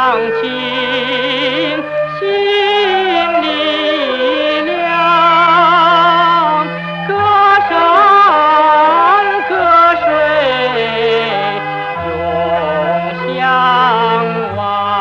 乡亲心里亮，歌山歌水永相望。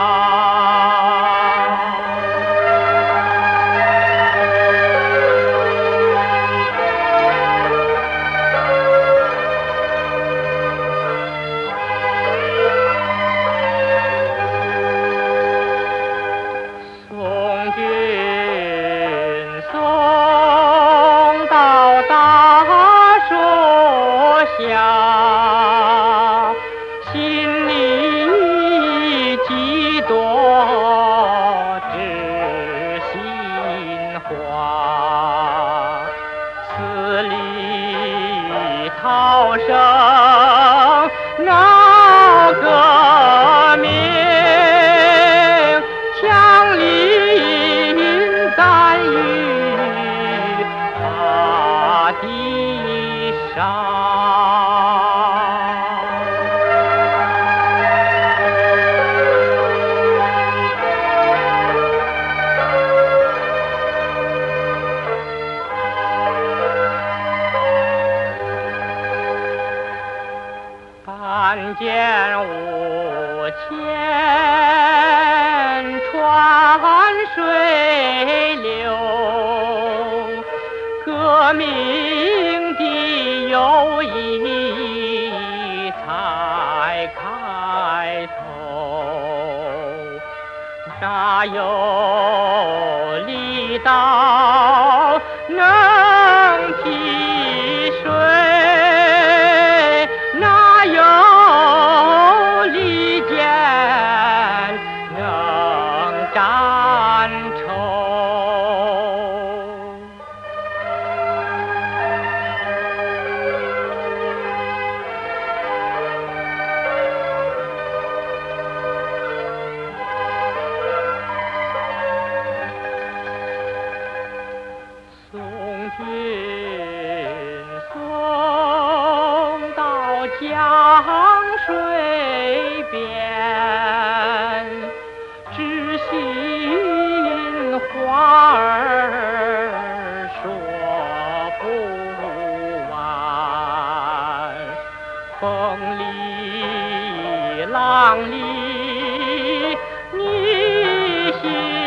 送君送到大树下，心里几多知心话，死里逃生那个命，枪林弹雨大地上。但见无牵川水流，革命的友谊才开头。哪有力道能提水？哪有利剑能斩仇？送君送到江水边，知心话儿说不完，风里浪里你心